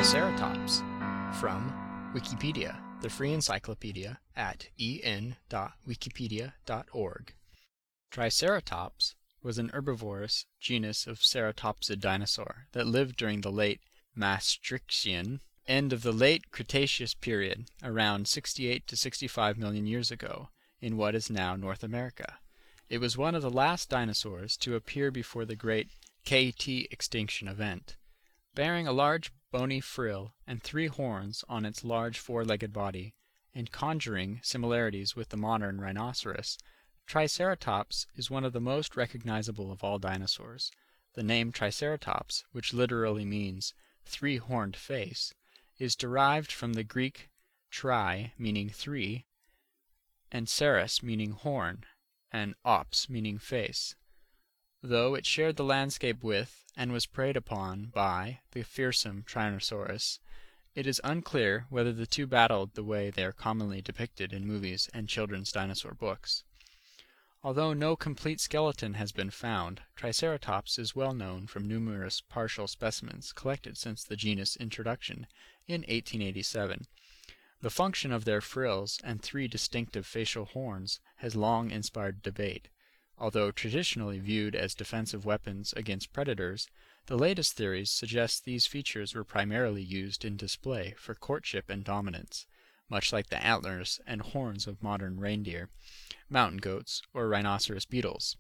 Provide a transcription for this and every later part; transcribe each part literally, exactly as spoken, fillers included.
Triceratops from Wikipedia, the free encyclopedia at e n dot wikipedia dot org. Triceratops was an herbivorous genus of ceratopsid dinosaur that lived during the late Maastrichtian end of the late Cretaceous period, around sixty-eight to sixty-five million years ago, in what is now North America. It was one of the last dinosaurs to appear before the great K T extinction event. Bearing a large bony frill and three horns on its large four-legged body, and conjuring similarities with the modern rhinoceros, Triceratops is one of the most recognizable of all dinosaurs. The name Triceratops, which literally means three-horned face, is derived from the Greek tri, meaning three, and ceros, meaning horn, and ops, meaning face. Though it shared the landscape with, and was preyed upon by, the fearsome Tyrannosaurus, it is unclear whether the two battled the way they are commonly depicted in movies and children's dinosaur books. Although no complete skeleton has been found, Triceratops is well known from numerous partial specimens collected since the genus' introduction in eighteen eighty-seven. The function of their frills and three distinctive facial horns has long inspired debate. Although traditionally viewed as defensive weapons against predators, the latest theories suggest these features were primarily used in display for courtship and dominance, much like the antlers and horns of modern reindeer, mountain goats, or rhinoceros beetles.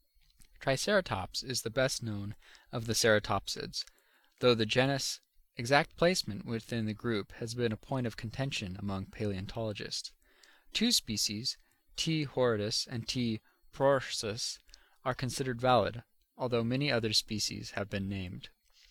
Triceratops is the best known of the ceratopsids, though the genus' exact placement within the group has been a point of contention among paleontologists. Two species, T. horridus and T. prorsus, are considered valid, although many other species have been named.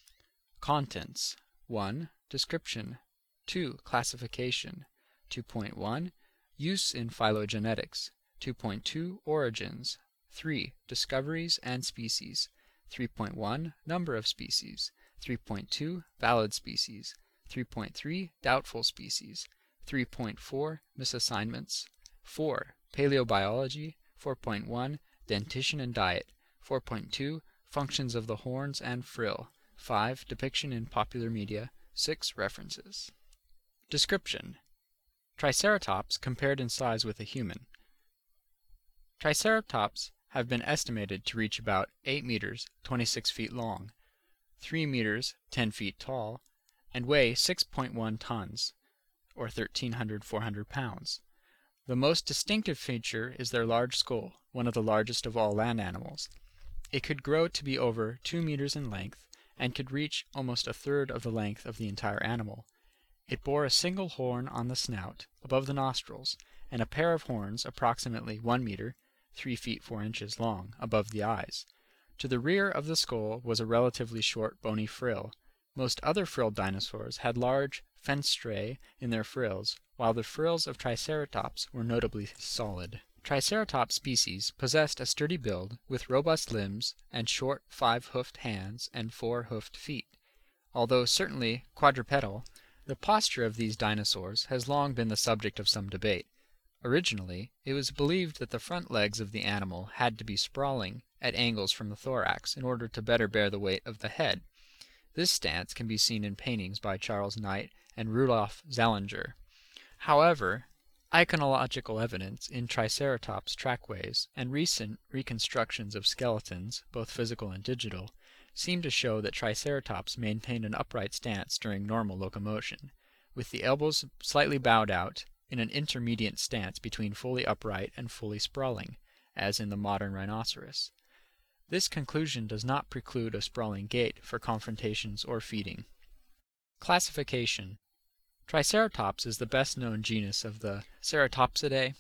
Contents: one. Description. two. Classification. two point one. Use in phylogenetics. two point two. Origins. three. Discoveries and species. three point one. Number of species. three point two. Valid species. three point three. Doubtful species. three point four. Misassignments. four. Paleobiology. four point one. Dentition and diet. four point two. Functions of the horns and frill. five. Depiction in popular media. six. References. Description: Triceratops compared in size with a human. Triceratops have been estimated to reach about eight meters, twenty-six feet long, three meters, ten feet tall, and weigh six point one tons, or thirteen hundred to four hundred pounds. The most distinctive feature is their large skull, one of the largest of all land animals. It could grow to be over two meters in length, and could reach almost a third of the length of the entire animal. It bore a single horn on the snout, above the nostrils, and a pair of horns approximately one meter, three feet four inches long, above the eyes. To the rear of the skull was a relatively short bony frill. Most other frilled dinosaurs had large fenestrae in their frills, while the frills of Triceratops were notably solid. Triceratops species possessed a sturdy build, with robust limbs and short five-hoofed hands and four-hoofed feet. Although certainly quadrupedal, the posture of these dinosaurs has long been the subject of some debate. Originally, it was believed that the front legs of the animal had to be sprawling at angles from the thorax in order to better bear the weight of the head. This stance can be seen in paintings by Charles Knight and Rudolf Zallinger. However, iconological evidence in Triceratops trackways and recent reconstructions of skeletons, both physical and digital, seem to show that Triceratops maintained an upright stance during normal locomotion, with the elbows slightly bowed out in an intermediate stance between fully upright and fully sprawling, as in the modern rhinoceros. This conclusion does not preclude a sprawling gait for confrontations or feeding. Classification: Triceratops is the best-known genus of the Ceratopsidae,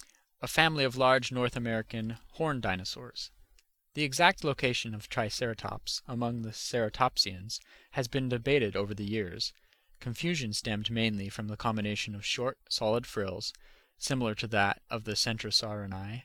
a family of large North American horned dinosaurs. The exact location of Triceratops among the ceratopsians has been debated over the years. Confusion stemmed mainly from the combination of short, solid frills, similar to that of the Centrosaurini,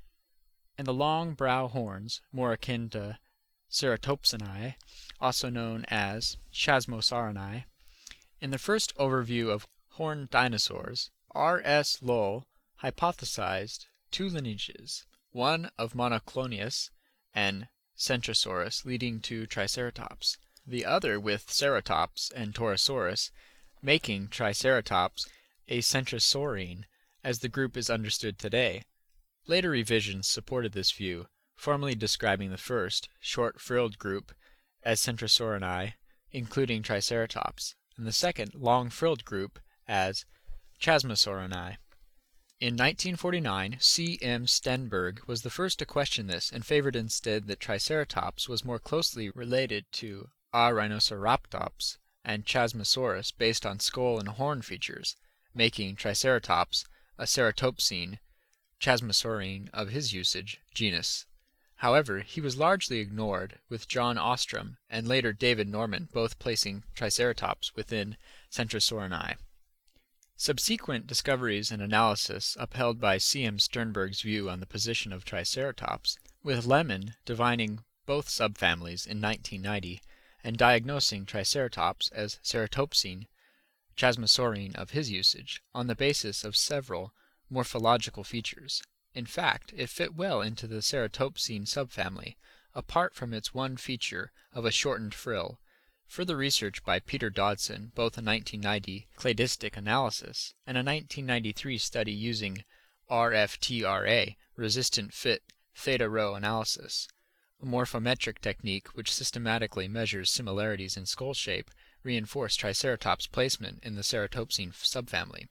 and the long brow horns, more akin to Ceratopsini, also known as Chasmosaurini. In the first overview of horned dinosaurs, R S Lowell hypothesized two lineages, one of Monoclonius and Centrosaurus leading to Triceratops. the other with Ceratops and Torosaurus, making Triceratops a centrosaurine, as the group is understood today. Later revisions supported this view, formally describing the first, short-frilled group as Centrosaurini, including Triceratops, and the second, long-frilled group as Chasmosaurini. In nineteen forty-nine, C M Stenberg was the first to question this and favored instead that Triceratops was more closely related to A. rhinoceratops and Chasmosaurus based on skull and horn features, making Triceratops a ceratopsine, Chasmosaurine of his usage, genus. However, he was largely ignored, with John Ostrom and later David Norman both placing Triceratops within Centrosaurini. Subsequent discoveries and analysis upheld by C M Sternberg's view on the position of Triceratops, with Lehmann divining both subfamilies in nineteen ninety and diagnosing Triceratops as ceratopsine, Chasmosaurine of his usage, on the basis of several morphological features. In fact, it fit well into the ceratopsine subfamily, apart from its one feature of a shortened frill. Further research by Peter Dodson, both a nineteen ninety cladistic analysis and a nineteen ninety-three study using R F T R A, resistant fit theta rho analysis, a morphometric technique which systematically measures similarities in skull shape, reinforced Triceratops' placement in the ceratopsine subfamily.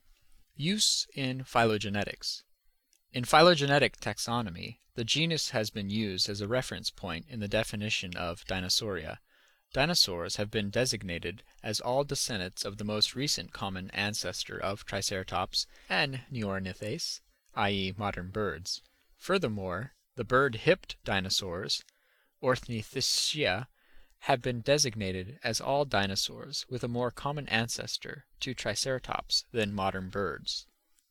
Use in phylogenetics. In phylogenetic taxonomy, the genus has been used as a reference point in the definition of Dinosauria. Dinosaurs have been designated as all descendants of the most recent common ancestor of Triceratops and Neornithes, that is modern birds. Furthermore, the bird-hipped dinosaurs, Ornithischia, have been designated as all dinosaurs with a more common ancestor to Triceratops than modern birds.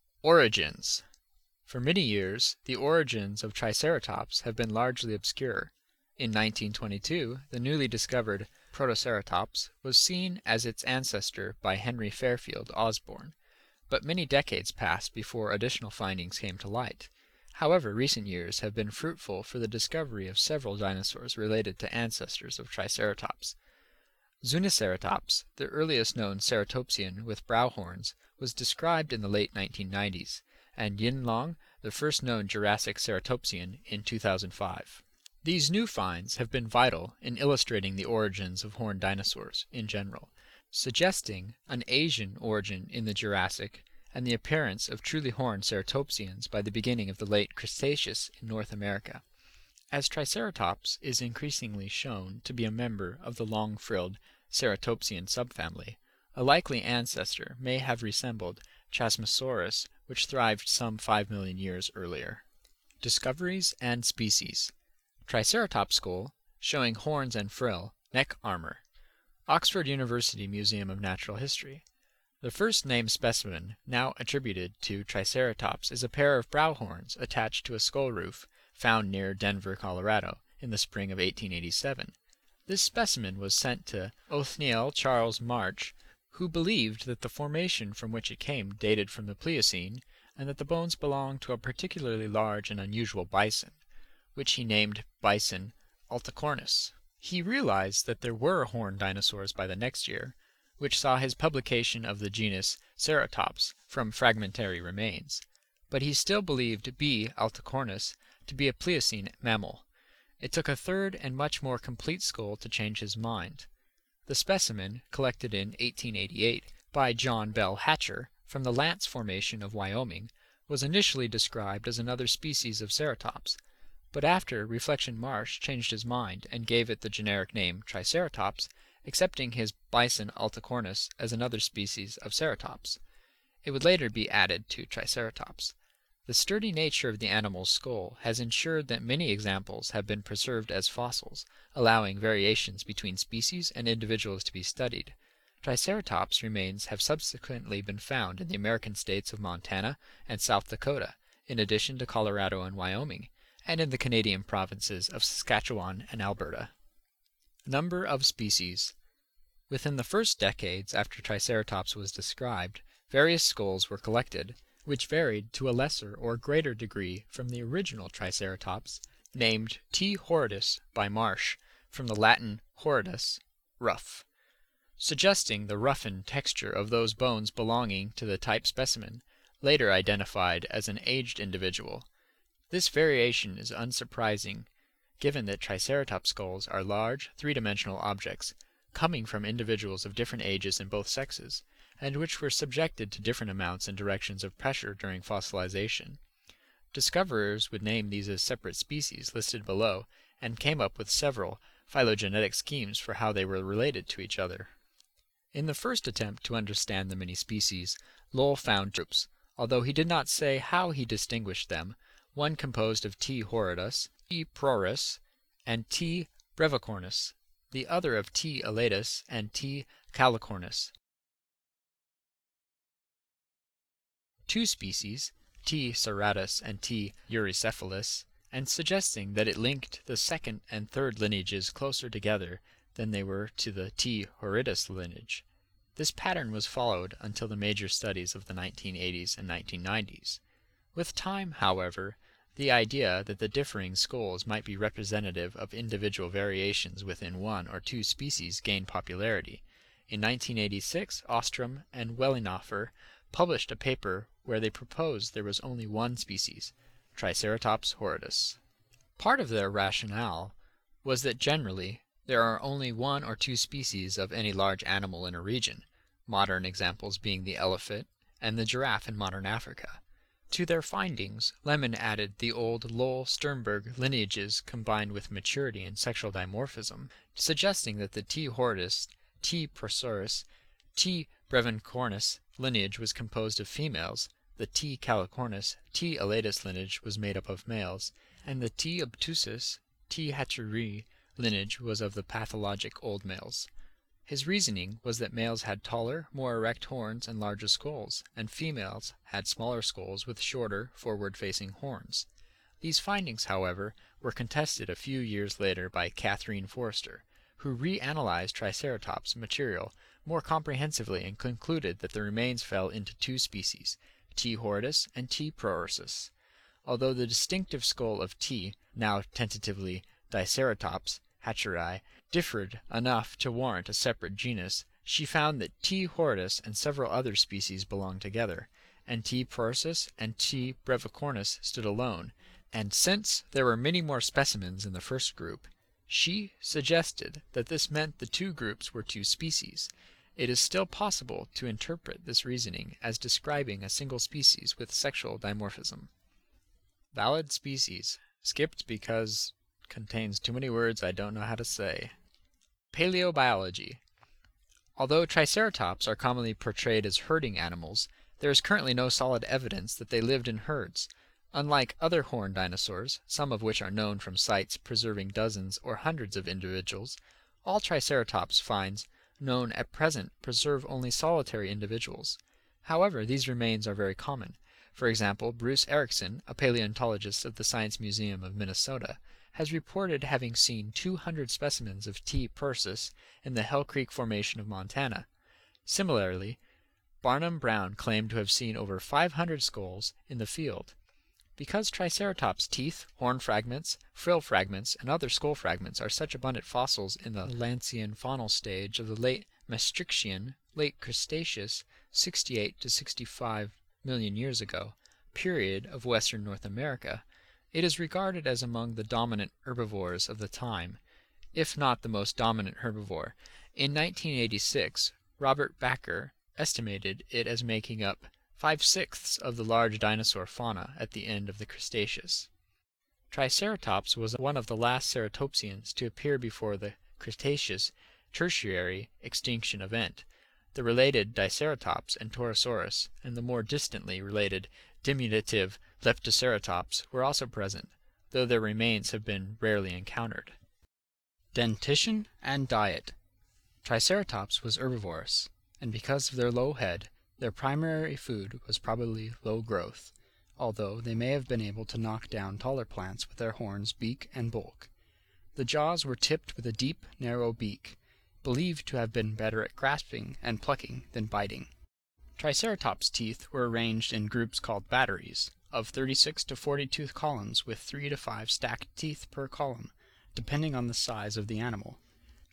Origins. For many years, the origins of Triceratops have been largely obscure. In nineteen twenty-two, the newly discovered Protoceratops was seen as its ancestor by Henry Fairfield Osborn, but many decades passed before additional findings came to light. However, recent years have been fruitful for the discovery of several dinosaurs related to ancestors of Triceratops. Zuniceratops, the earliest known ceratopsian with brow horns, was described in the late nineteen nineties, and Yinlong, the first known Jurassic ceratopsian, in two thousand five. These new finds have been vital in illustrating the origins of horned dinosaurs in general, suggesting an Asian origin in the Jurassic and the appearance of truly horned ceratopsians by the beginning of the late Cretaceous in North America. As Triceratops is increasingly shown to be a member of the long-frilled ceratopsian subfamily, a likely ancestor may have resembled Chasmosaurus, which thrived some five million years earlier. Discoveries and species. Triceratops skull, showing horns and frill, neck armor. Oxford University Museum of Natural History. The first named specimen now attributed to Triceratops is a pair of brow horns attached to a skull roof found near Denver, Colorado, in the spring of eighteen eighty-seven. This specimen was sent to Othniel Charles March, who believed that the formation from which it came dated from the Pliocene, and that the bones belonged to a particularly large and unusual bison, which he named Bison alticornis. He realized that there were horned dinosaurs by the next year, which saw his publication of the genus Ceratops from fragmentary remains, but he still believed B. alticornis to be a Pliocene mammal. It took a third and much more complete skull to change his mind. The specimen, collected in eighteen eighty-eight by John Bell Hatcher from the Lance Formation of Wyoming, was initially described as another species of Ceratops, but after Reflection Marsh changed his mind and gave it the generic name Triceratops, accepting his Bison alticornis as another species of Ceratops. It would later be added to Triceratops. The sturdy nature of the animal's skull has ensured that many examples have been preserved as fossils, allowing variations between species and individuals to be studied. Triceratops remains have subsequently been found in the American states of Montana and South Dakota, in addition to Colorado and Wyoming, and in the Canadian provinces of Saskatchewan and Alberta. Number of species. Within the first decades after Triceratops was described, various skulls were collected, which varied to a lesser or greater degree from the original Triceratops, named T. horridus by Marsh, from the Latin horridus, rough, suggesting the roughened texture of those bones belonging to the type specimen, later identified as an aged individual. This variation is unsurprising, given that Triceratops skulls are large, three-dimensional objects, coming from individuals of different ages in both sexes, and which were subjected to different amounts and directions of pressure during fossilization. Discoverers would name these as separate species listed below, and came up with several phylogenetic schemes for how they were related to each other. In the first attempt to understand the many species, Lull found groups, although he did not say how he distinguished them, one composed of T. horridus, T. prorus, and T. brevicornis, the other of T. elatus and T. calicornis. Two species, T. serratus and T. eurycephalus, and suggesting that it linked the second and third lineages closer together than they were to the T. horridus lineage. This pattern was followed until the major studies of the nineteen eighties and nineteen nineties. With time, however, the idea that the differing skulls might be representative of individual variations within one or two species gained popularity. In nineteen eighty-six, Ostrom and Wellinofer published a paper where they proposed there was only one species, Triceratops horridus. Part of their rationale was that generally there are only one or two species of any large animal in a region, modern examples being the elephant and the giraffe in modern Africa. To their findings, Lemon added the old Lull-Sternberg lineages combined with maturity and sexual dimorphism, suggesting that the T. horridus, T. procerus, T. brevicornis lineage was composed of females, the T. calicornis, T. elatus lineage was made up of males, and the T. obtusus, T. hatcherii lineage was of the pathologic old males. His reasoning was that males had taller, more erect horns and larger skulls, and females had smaller skulls with shorter, forward-facing horns. These findings, however, were contested a few years later by Catherine Forster, who reanalyzed Triceratops material more comprehensively and concluded that the remains fell into two species, T. horridus and T. prorsus. Although the distinctive skull of T, now tentatively Diceratops hatcherii, differed enough to warrant a separate genus, she found that T. horridus and several other species belonged together, and T. prorsus and T. brevicornis stood alone, and since there were many more specimens in the first group, she suggested that this meant the two groups were two species. It is still possible to interpret this reasoning as describing a single species with sexual dimorphism. Valid species, skipped because contains too many words I don't know how to say. Paleobiology. Although Triceratops are commonly portrayed as herding animals, there is currently no solid evidence that they lived in herds. Unlike other horned dinosaurs, some of which are known from sites preserving dozens or hundreds of individuals, all Triceratops finds known at present preserve only solitary individuals. However, these remains are very common. For example, Bruce Erickson, a paleontologist of the Science Museum of Minnesota, has reported having seen two hundred specimens of T. prorsus in the Hell Creek Formation of Montana. Similarly, Barnum Brown claimed to have seen over five hundred skulls in the field. Because Triceratops' teeth, horn fragments, frill fragments, and other skull fragments are such abundant fossils in the Lancian faunal stage of the late Maastrichtian, late Cretaceous, sixty-eight to sixty-five million years ago, period of western North America, it is regarded as among the dominant herbivores of the time, if not the most dominant herbivore. In nineteen eighty-six, Robert Bakker estimated it as making up five-sixths of the large dinosaur fauna at the end of the Cretaceous. Triceratops was one of the last ceratopsians to appear before the Cretaceous Tertiary extinction event. The related Diceratops and Torosaurus, and the more distantly related diminutive Leptoceratops were also present, though their remains have been rarely encountered. Dentition and diet. Triceratops was herbivorous, and because of their low head, their primary food was probably low growth, although they may have been able to knock down taller plants with their horns, beak, and bulk. The jaws were tipped with a deep, narrow beak, believed to have been better at grasping and plucking than biting. Triceratops' teeth were arranged in groups called batteries, of thirty-six to forty tooth columns with three to five stacked teeth per column, depending on the size of the animal.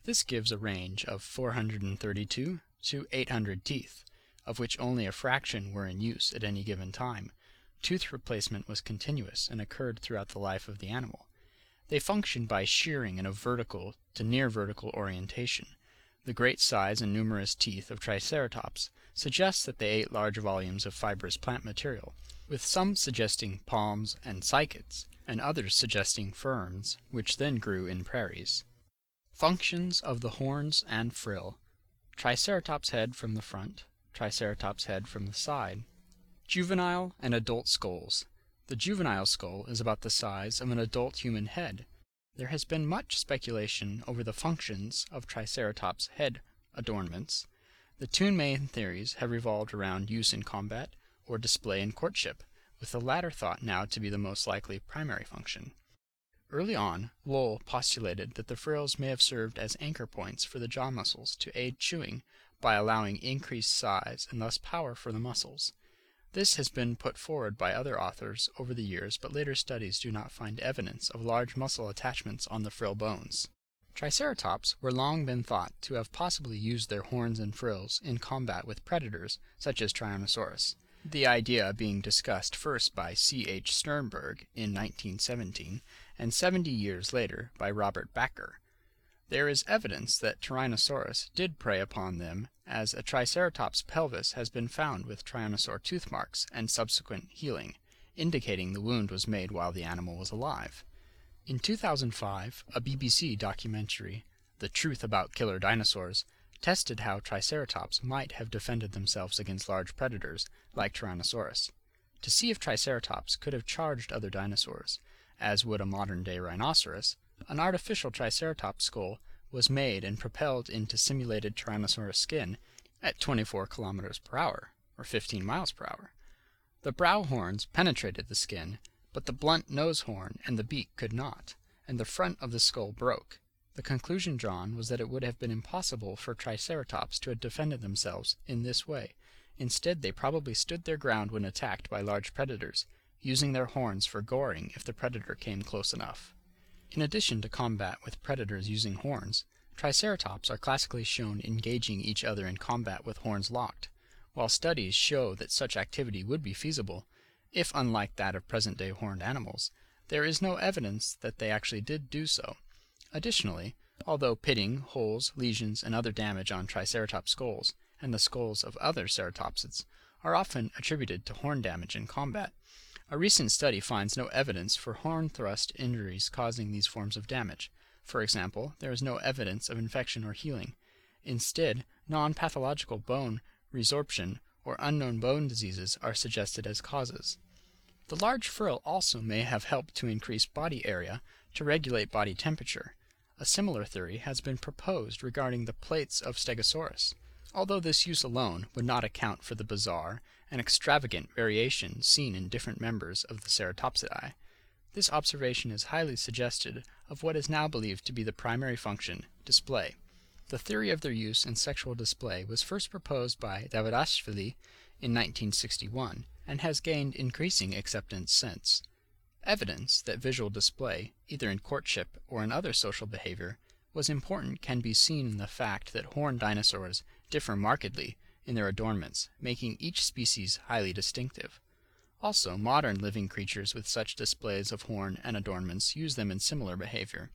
This gives a range of four hundred thirty-two to eight hundred teeth, of which only a fraction were in use at any given time. Tooth replacement was continuous and occurred throughout the life of the animal. They functioned by shearing in a vertical to near vertical orientation. The great size and numerous teeth of Triceratops suggest that they ate large volumes of fibrous plant material, with some suggesting palms and cycads, and others suggesting ferns, which then grew in prairies. Functions of the horns and frill. Triceratops head from the front, Triceratops head from the side. Juvenile and adult skulls. The juvenile skull is about the size of an adult human head. There has been much speculation over the functions of Triceratops' head adornments. The two main theories have revolved around use in combat or display in courtship, with the latter thought now to be the most likely primary function. Early on, Lowell postulated that the frills may have served as anchor points for the jaw muscles to aid chewing by allowing increased size and thus power for the muscles. This has been put forward by other authors over the years, but later studies do not find evidence of large muscle attachments on the frill bones. Triceratops were long been thought to have possibly used their horns and frills in combat with predators such as Tyrannosaurus, the idea being discussed first by C H Sternberg in nineteen seventeen and seventy years later by Robert Bakker. There is evidence that Tyrannosaurus did prey upon them, as a Triceratops pelvis has been found with Tyrannosaur tooth marks and subsequent healing, indicating the wound was made while the animal was alive. In two thousand five, a B B C documentary, The Truth About Killer Dinosaurs, tested how Triceratops might have defended themselves against large predators like Tyrannosaurus. To see if Triceratops could have charged other dinosaurs, as would a modern-day rhinoceros, an artificial Triceratops skull was made and propelled into simulated Tyrannosaurus skin at twenty-four kilometers per hour, or fifteen miles per hour. The brow horns penetrated the skin, but the blunt nose horn and the beak could not, and the front of the skull broke. The conclusion drawn was that it would have been impossible for Triceratops to have defended themselves in this way. Instead, they probably stood their ground when attacked by large predators, using their horns for goring if the predator came close enough. In addition to combat with predators using horns, Triceratops are classically shown engaging each other in combat with horns locked. While studies show that such activity would be feasible, if unlike that of present-day horned animals, there is no evidence that they actually did do so. Additionally, although pitting, holes, lesions, and other damage on Triceratops skulls and the skulls of other ceratopsids are often attributed to horn damage in combat, a recent study finds no evidence for horn thrust injuries causing these forms of damage. For example, there is no evidence of infection or healing. Instead, non-pathological bone resorption or unknown bone diseases are suggested as causes. The large frill also may have helped to increase body area to regulate body temperature. A similar theory has been proposed regarding the plates of Stegosaurus, although this use alone would not account for the bizarre and extravagant variation seen in different members of the Ceratopsidae. This observation is highly suggestive of what is now believed to be the primary function, display. The theory of their use in sexual display was first proposed by Davidashvili in nineteen sixty-one and has gained increasing acceptance since. Evidence that visual display, either in courtship or in other social behavior, was important can be seen in the fact that horned dinosaurs differ markedly in their adornments, making each species highly distinctive. Also, modern living creatures with such displays of horn and adornments use them in similar behavior.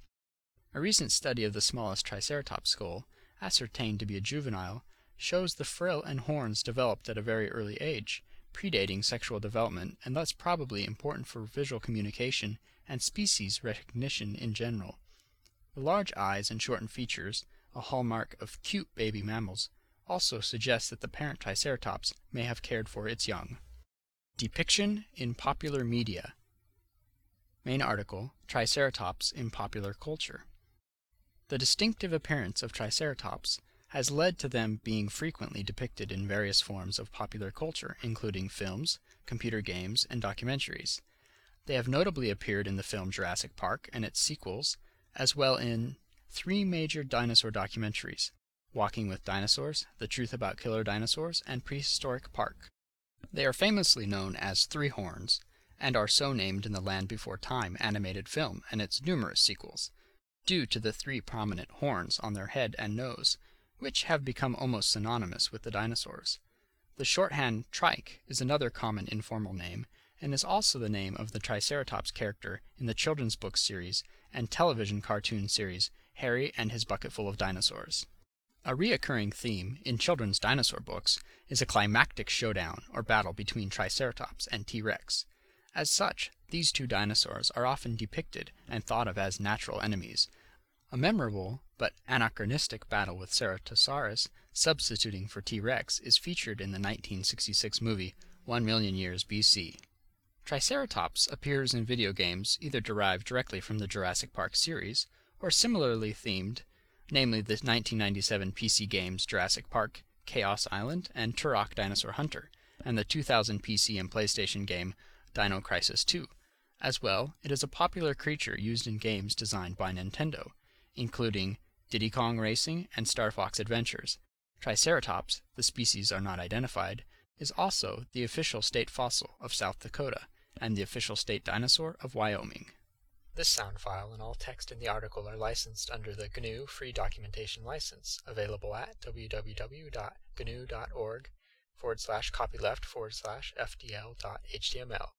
A recent study of the smallest Triceratops skull, ascertained to be a juvenile, shows the frill and horns developed at a very early age, predating sexual development, and thus probably important for visual communication and species recognition in general. The large eyes and shortened features, a hallmark of cute baby mammals, also suggest that the parent Triceratops may have cared for its young. Depiction in popular media. Main article, Triceratops in popular culture. The distinctive appearance of Triceratops has led to them being frequently depicted in various forms of popular culture, including films, computer games, and documentaries. They have notably appeared in the film Jurassic Park and its sequels, as well in three major dinosaur documentaries, Walking with Dinosaurs, The Truth About Killer Dinosaurs, and Prehistoric Park. They are famously known as Three Horns, and are so named in the Land Before Time animated film and its numerous sequels. due to the three prominent horns on their head and nose, which have become almost synonymous with the dinosaurs. The shorthand trike is another common informal name, and is also the name of the Triceratops character in the children's book series and television cartoon series Harry and His Bucketful of Dinosaurs. A reoccurring theme in children's dinosaur books is a climactic showdown or battle between Triceratops and T-Rex. As such, these two dinosaurs are often depicted and thought of as natural enemies. A memorable but anachronistic battle with Ceratosaurus substituting for T-Rex is featured in the nineteen sixty-six movie One Million Years B C. Triceratops appears in video games either derived directly from the Jurassic Park series or similarly themed, namely the nineteen ninety-seven P C games Jurassic Park, Chaos Island, and Turok Dinosaur Hunter, and the two thousand P C and PlayStation game Dino Crisis two. As well, it is a popular creature used in games designed by Nintendo, including Diddy Kong Racing and Star Fox Adventures. Triceratops, the species are not identified, is also the official state fossil of South Dakota and the official state dinosaur of Wyoming. This sound file and all text in the article are licensed under the G N U Free Documentation License, available at www.gnu.org forward slash copyleft forward slash fdl.html.